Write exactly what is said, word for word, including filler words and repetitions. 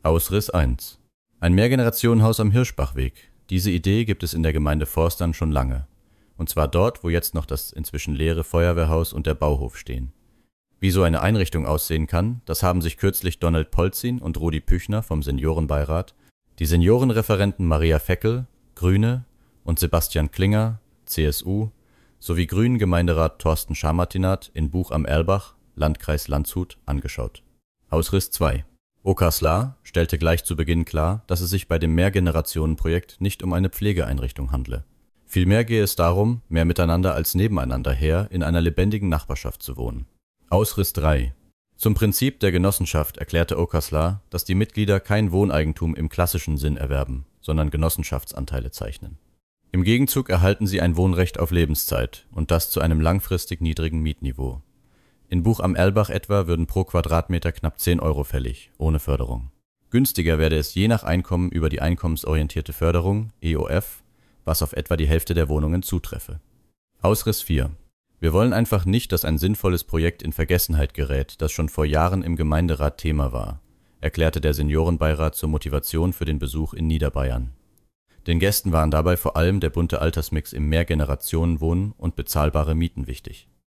Hausriss eins. Ein Mehrgenerationenhaus am Hirschbachweg. Diese Idee gibt es in der Gemeinde Forstern schon lange. Und zwar dort, wo jetzt noch das inzwischen leere Feuerwehrhaus und der Bauhof stehen. Wie so eine Einrichtung aussehen kann, das haben sich kürzlich Donald Polzin und Rudi Püchner vom Seniorenbeirat, die Seniorenreferenten Maria Feckel, Grüne, und Sebastian Klinger, C S U, sowie Grünen-Gemeinderat Thorsten Scharmartinat in Buch am Erlbach, Landkreis Landshut, angeschaut. Hausriss zwei. Okaslar stellte gleich zu Beginn klar, dass es sich bei dem Mehrgenerationenprojekt nicht um eine Pflegeeinrichtung handle. Vielmehr gehe es darum, mehr miteinander als nebeneinander her in einer lebendigen Nachbarschaft zu wohnen. Hausriss drei. Zum Prinzip der Genossenschaft erklärte Okaslar, dass die Mitglieder kein Wohneigentum im klassischen Sinn erwerben, sondern Genossenschaftsanteile zeichnen. Im Gegenzug erhalten sie ein Wohnrecht auf Lebenszeit und das zu einem langfristig niedrigen Mietniveau. In Buch am Erlbach etwa würden pro Quadratmeter knapp zehn Euro fällig, ohne Förderung. Günstiger werde es je nach Einkommen über die einkommensorientierte Förderung, E O F, was auf etwa die Hälfte der Wohnungen zutreffe. Hausriss vier. Wir wollen einfach nicht, dass ein sinnvolles Projekt in Vergessenheit gerät, das schon vor Jahren im Gemeinderat Thema war, erklärte der Seniorenbeirat zur Motivation für den Besuch in Niederbayern. Den Gästen waren dabei vor allem der bunte Altersmix im Mehrgenerationenwohnen und bezahlbare Mieten wichtig.